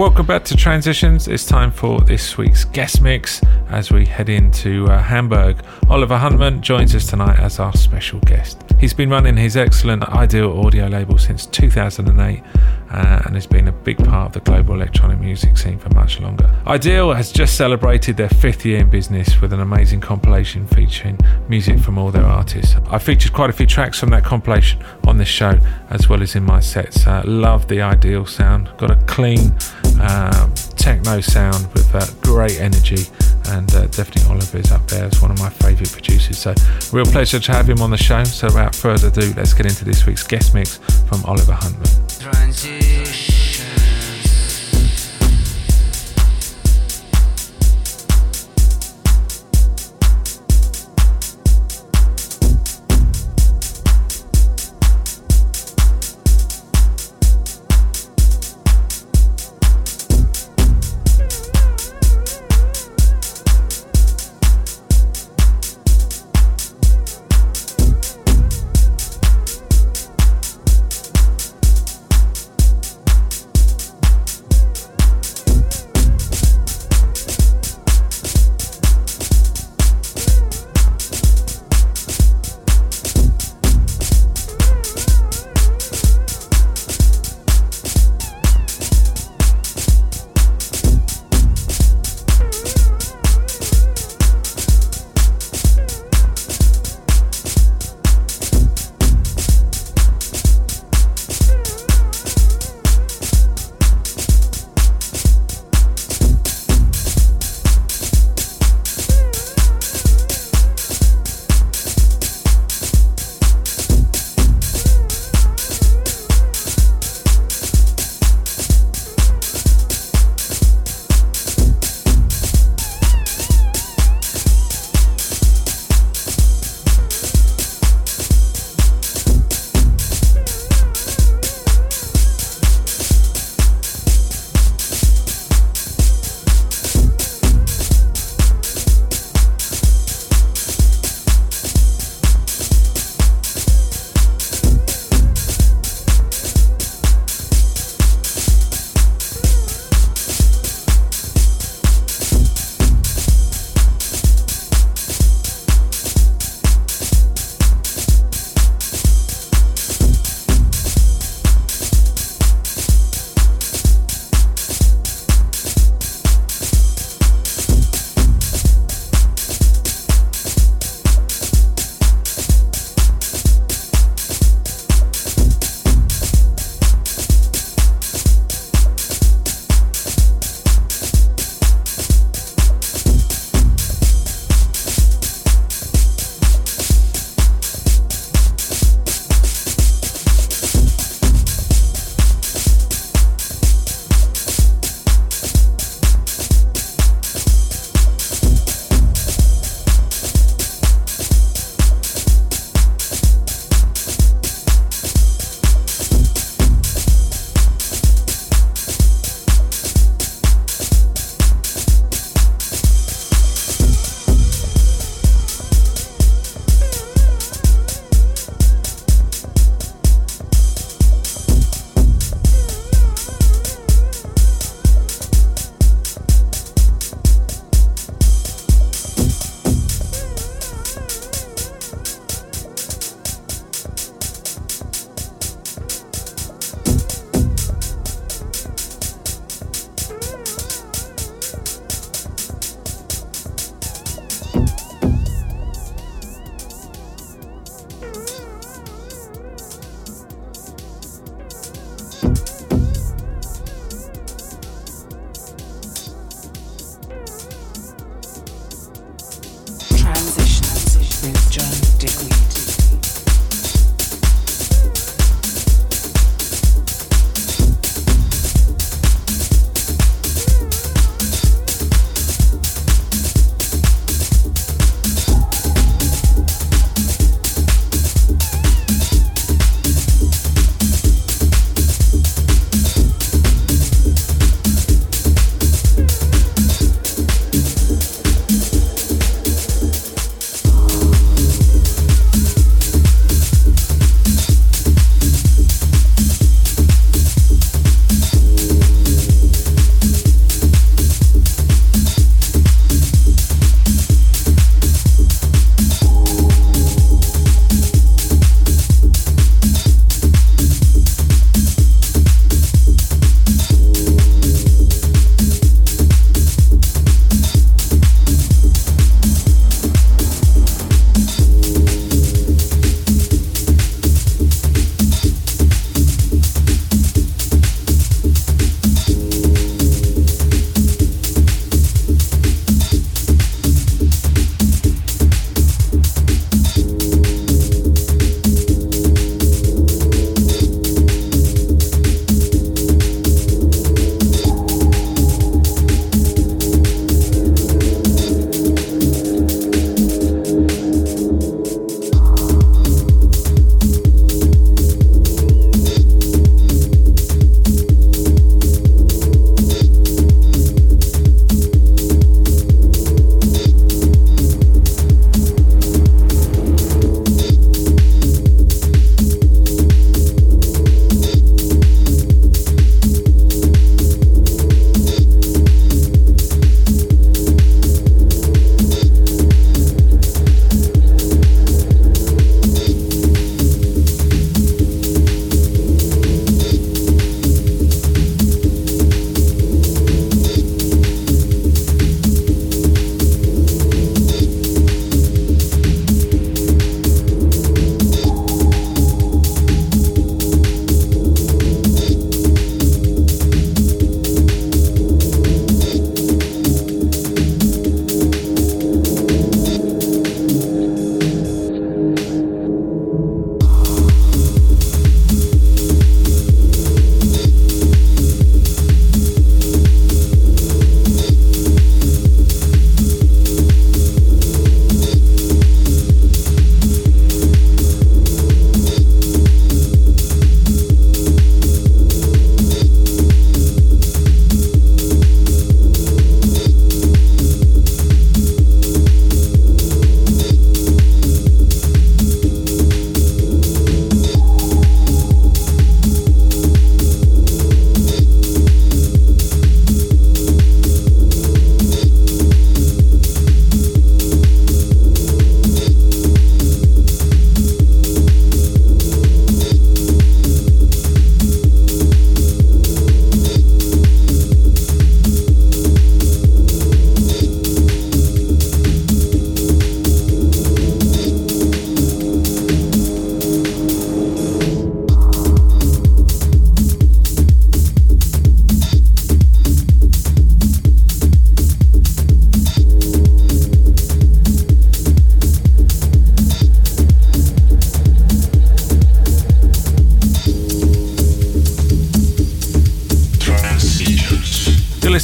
Welcome back to Transitions. It's time for this week's guest mix as we head into Hamburg. Oliver Huntman joins us tonight as our special guest. He's been running his excellent Ideal audio label since 2008 and has been a big part of the global electronic music scene for much longer. Ideal has just celebrated their 5th year in business with an amazing compilation featuring music from all their artists. I featured quite a few tracks from that compilation on this show as well as in my sets. Love the Ideal sound, got a clean techno sound with great energy, and definitely Oliver's up there as one of my favourite producers, so real pleasure to have him on the show. So without further ado, let's get into this week's guest mix from Oliver Huntman.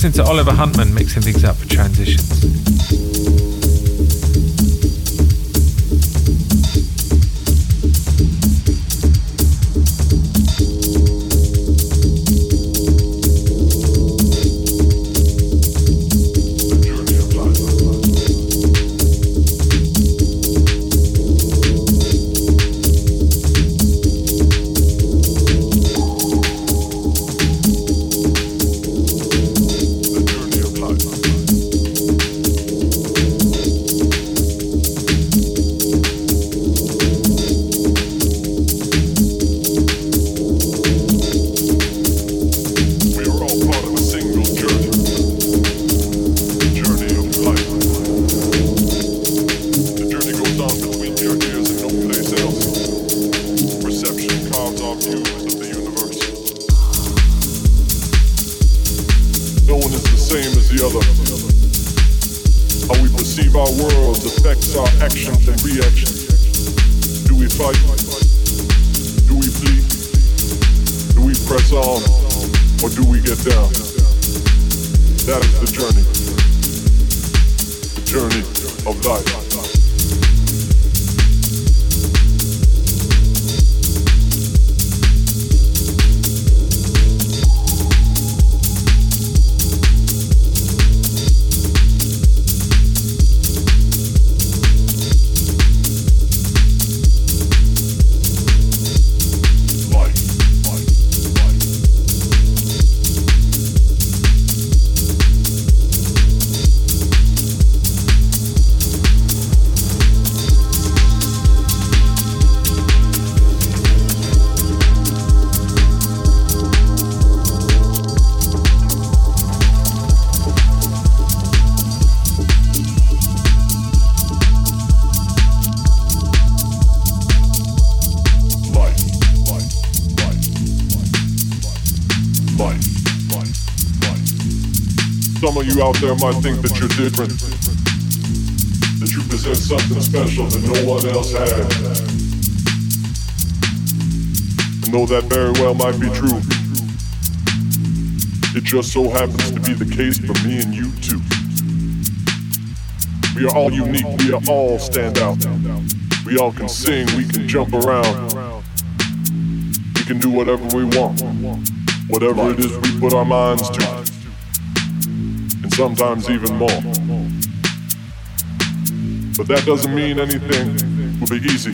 listening to Oliver Huntman mixing things up for Transitions. Some of you out there might think that you're different, that you possess something special that no one else has. And though that very well might be true, it just so happens to be the case for me and you too. We are all unique, we are all stand out. We all can sing, we can jump around. We can do whatever we want, whatever it is we put our minds to. And sometimes even more. But that doesn't mean anything will be easy.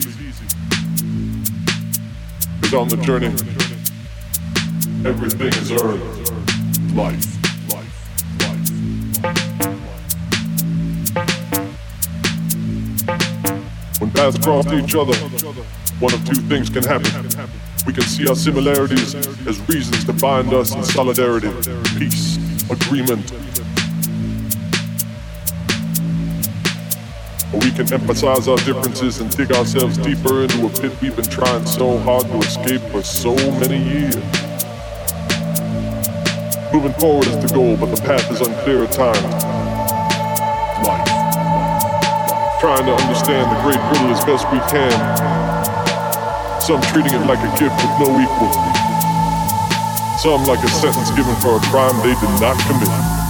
Because on the journey, everything is earned. Life. When paths cross each other, one of two things can happen. We can see our similarities as reasons to bind us in solidarity, peace, agreement. Or we can emphasize our differences and dig ourselves deeper into a pit we've been trying so hard to escape for so many years. Moving forward is the goal, but the path is unclear at times. Life. Trying to understand the great riddle as best we can. Some treating it like a gift with no equal. Some like a sentence given for a crime they did not commit.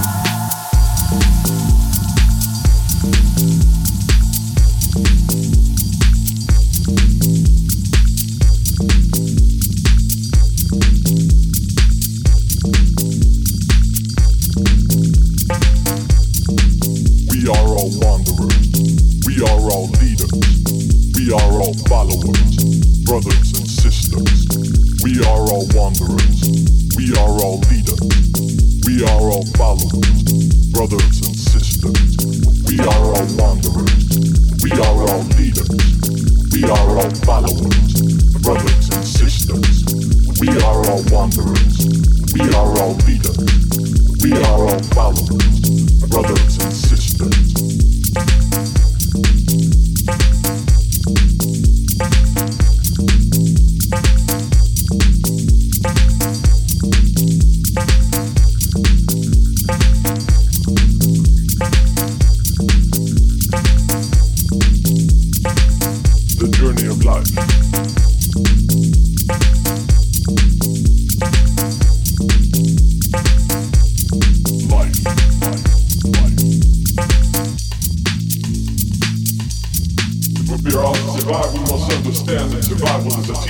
We are all wanderers. We are all leaders. We are all followers. Brothers and sisters, we are all wanderers, we are all leaders, we are all followers, brothers and sisters, we are all wanderers, we are all leaders, we are all followers, brothers and sisters, we are all wanderers, we are all leaders, we are all followers, brothers and sisters. Life.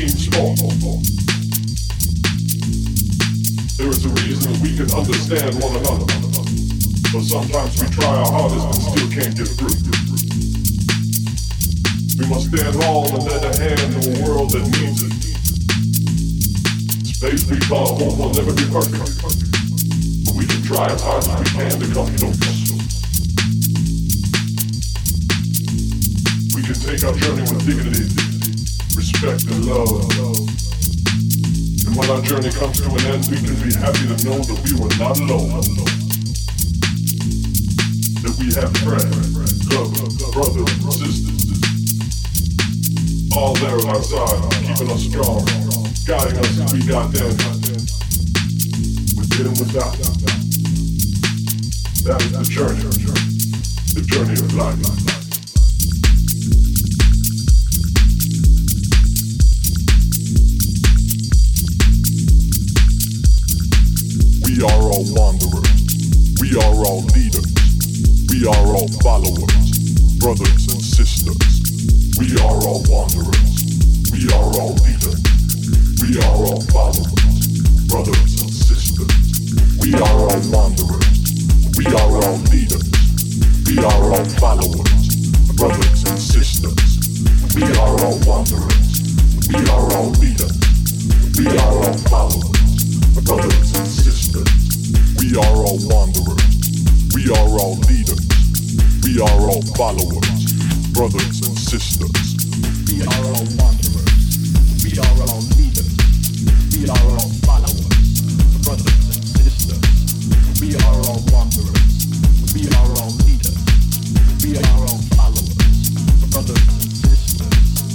team sport. There is a reason that we can understand one another, but sometimes we try our hardest and still can't get through. We must stand tall and lend a hand to a world that needs it. Space we call home will never be perfect, but we can try as hard as we can to come close. We can take our journey with dignity, respect and love. And when our journey comes to an end, we can be happy to know that we were not alone. That we have friends, brothers, and sisters, all there at our side, keeping us strong, guiding us as we got there, within and without. That is the journey of life. We are all wanderers. We are all leaders. We are all followers, brothers and sisters. We are all wanderers. We are all leaders. We are all followers, brothers and sisters. We are all wanderers. We are all leaders. We are all followers, brothers and sisters. We are all wanderers. We are all leaders. We are all followers, brothers and sisters. We are all wanderers. We are all leaders. We are all followers, brothers and sisters. We are all wanderers. We are all leaders. We are all followers, brothers and sisters. We are all wanderers. We are all leaders. We are all followers, brothers and sisters.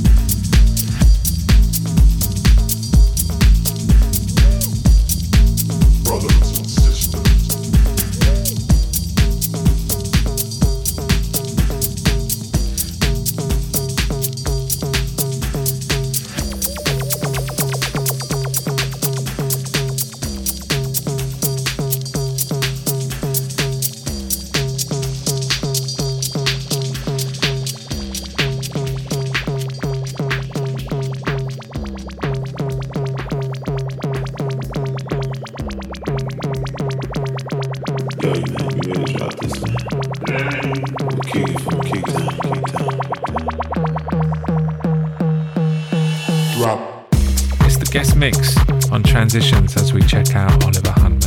Brothers and sisters. It's the guest mix on Transitions as we check out Oliver Hunman.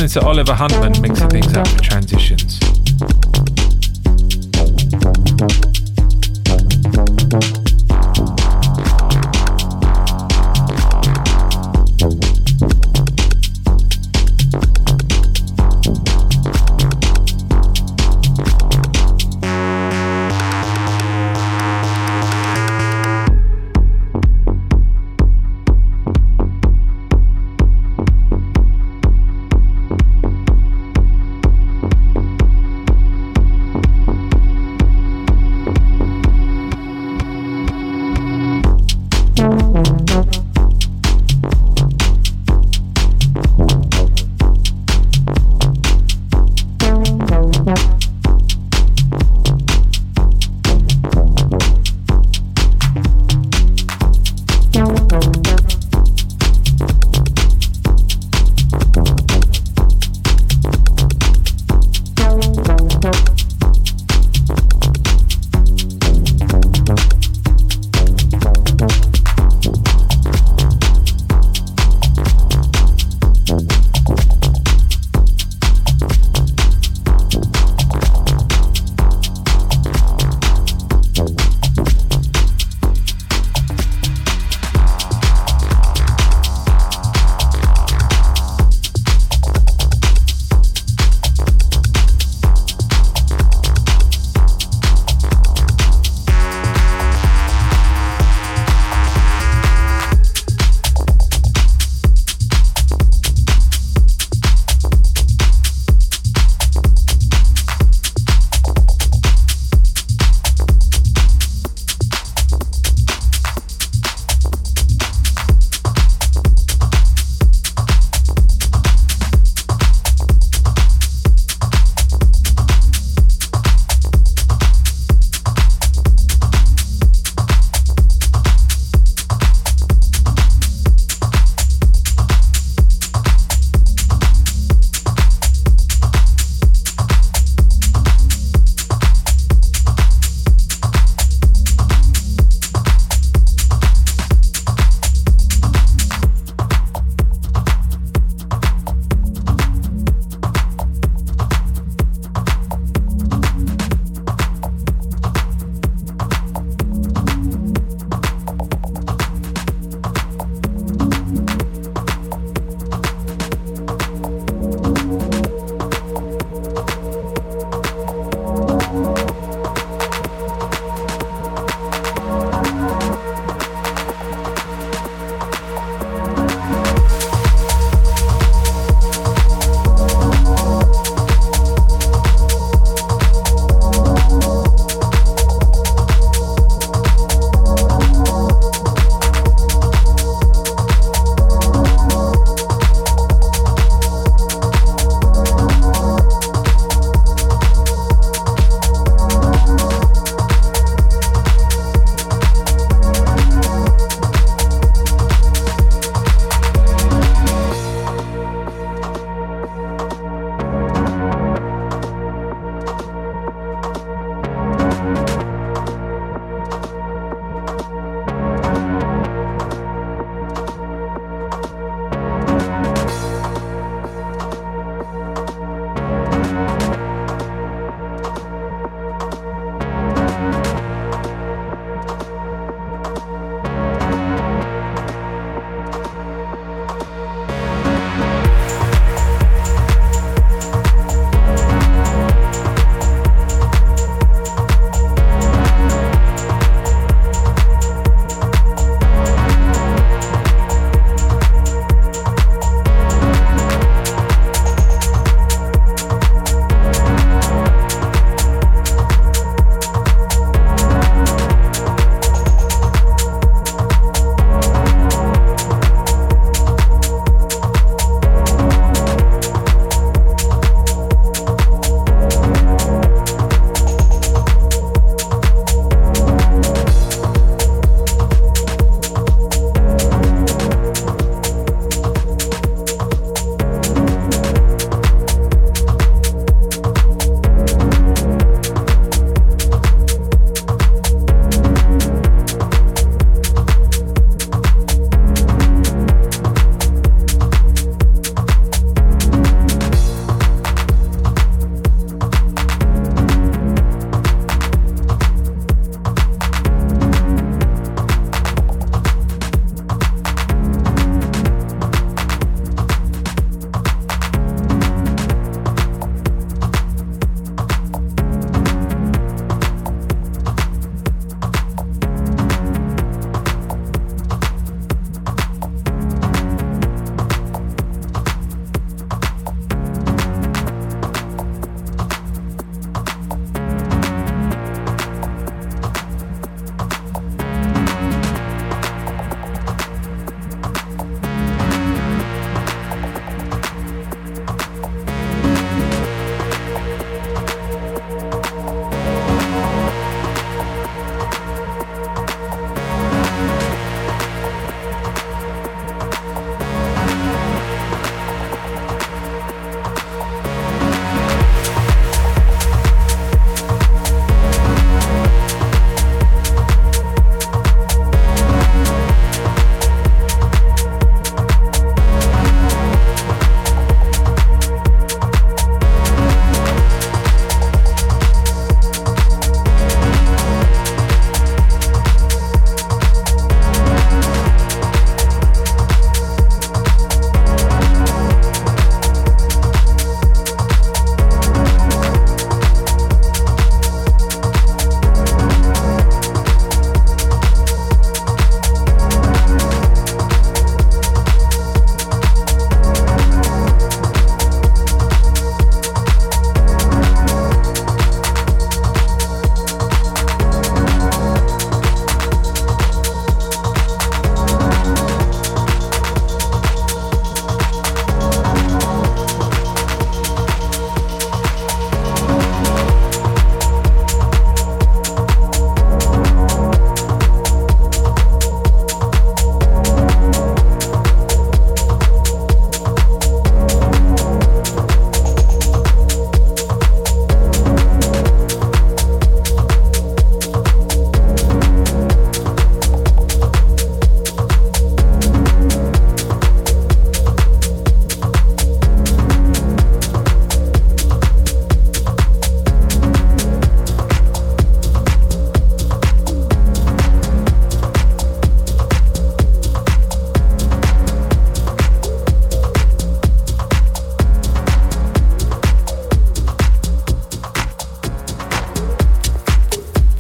listening to Oliver Huntman mixing things up for Transitions.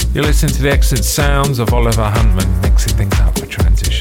You're listening to the excellent sounds of Oliver Huntman mixing things up for Transition.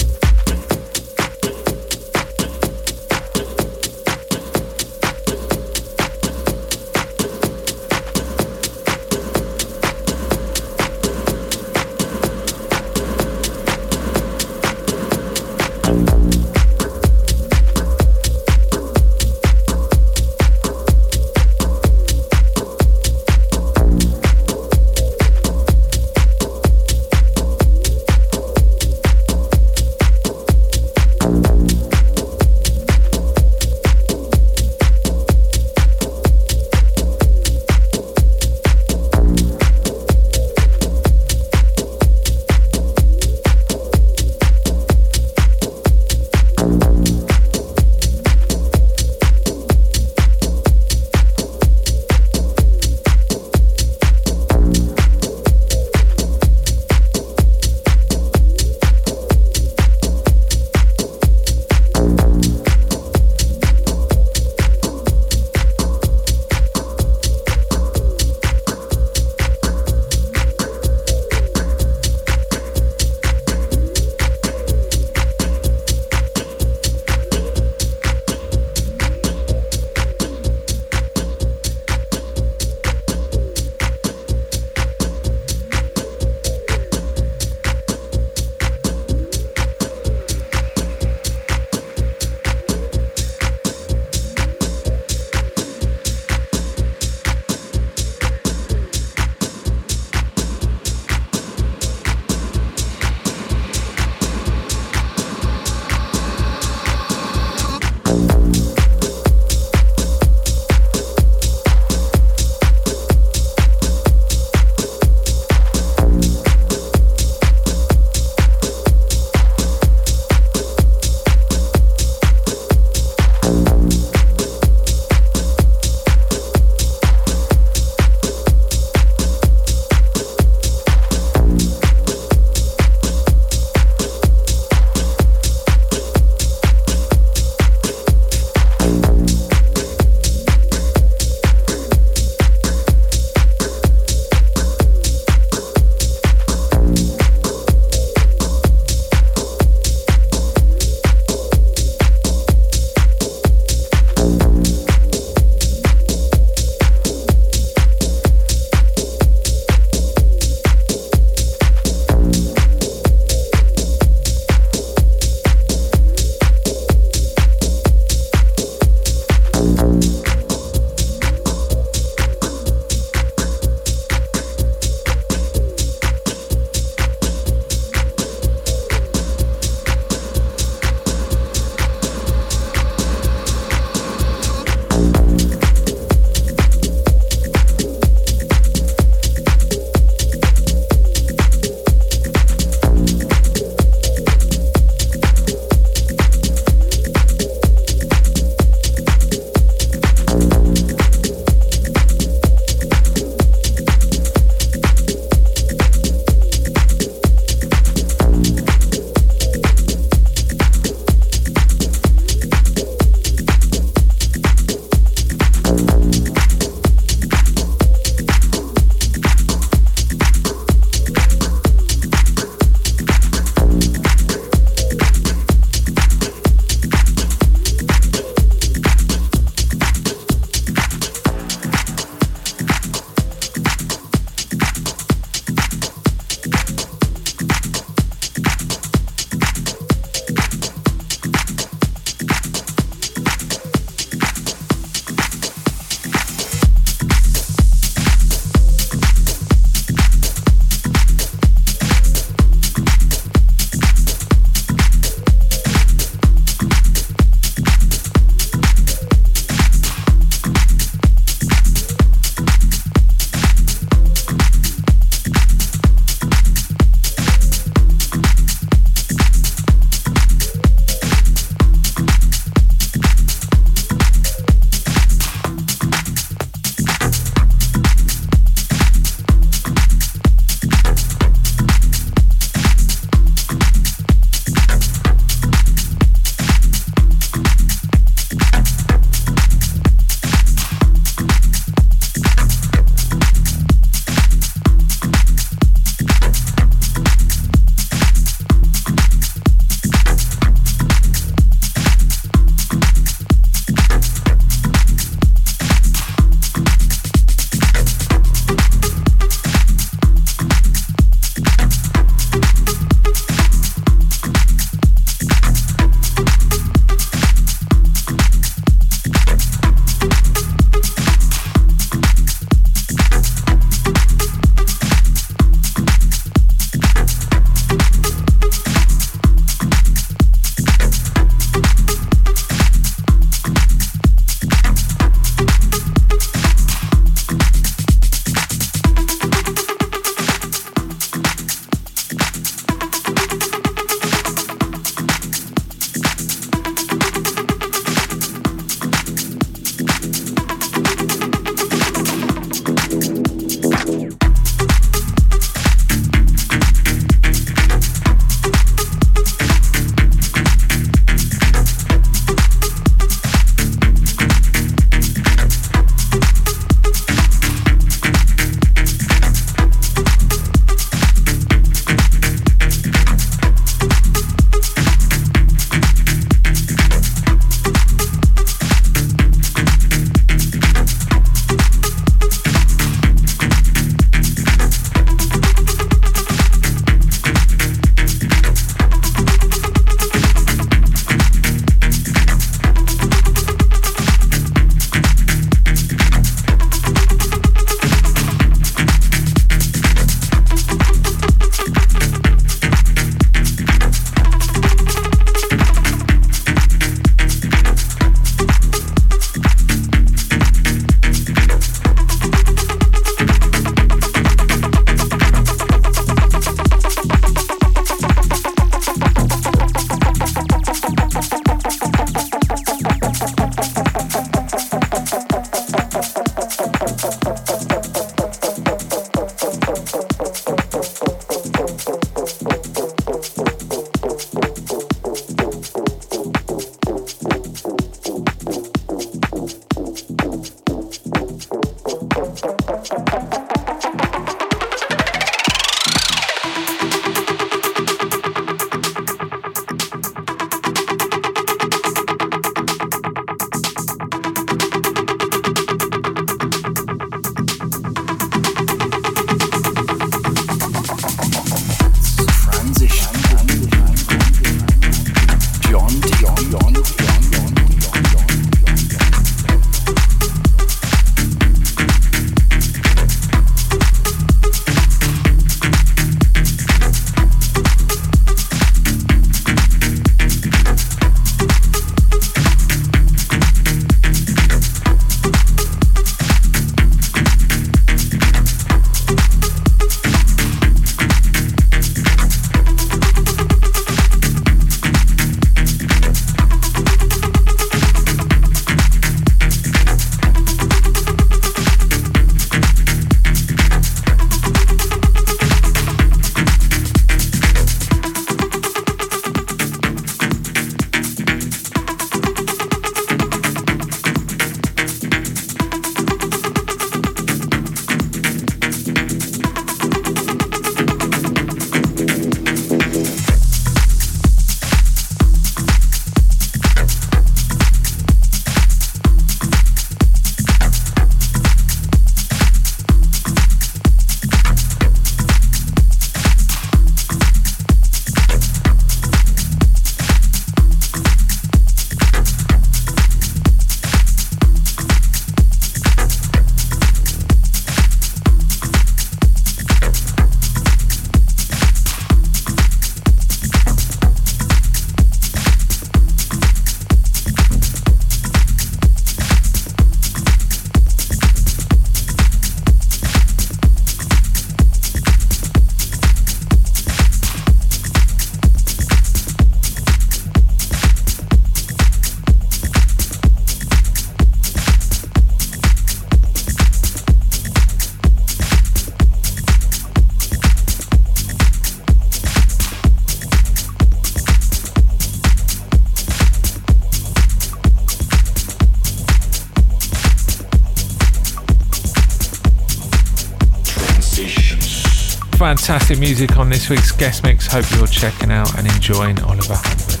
fantastic music on this week's guest mix. Hope you're checking out and enjoying Oliver Hunman.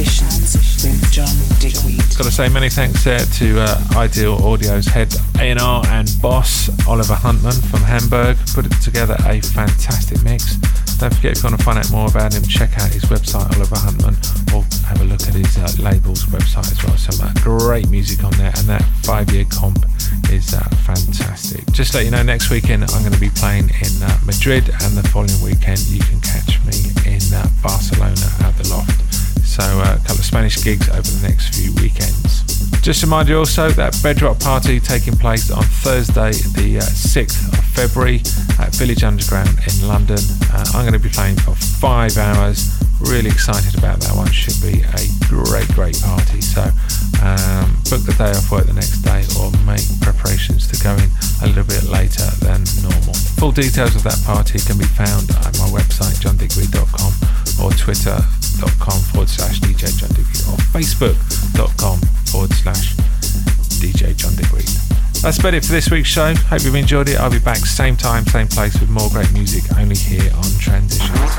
Transitions with John Digweed. Got to say many thanks there to Ideal Audio's head A&R and boss Oliver Huntman from Hamburg. Put it together a fantastic mix. Don't forget, if you want to find out more about him, check out his website, Oliver Huntman, or have a look at his label's website as well. Some great music on there, and that 5-year comp is fantastic. Just to let you know, next weekend I'm going to be playing in Madrid, and the following weekend you can catch me in Barcelona at the Loft. So a couple of Spanish gigs over the next few weekends. Just to remind you also that Bedrock Party taking place on Thursday the 6th of February at Village Underground in London. I'm going to be playing for 5 hours. Really excited about that one. Should be a great party. So book the day off work the next day, or make preparations to go in a little bit later than normal. Full details of that party can be found at my website johndigweed.com, or twitter.com/DJ John Digweed, or facebook.com/DJ John Digweed. That's about it for this week's show. Hope you've enjoyed it. I'll be back same time, same place with more great music, only here on Transitions.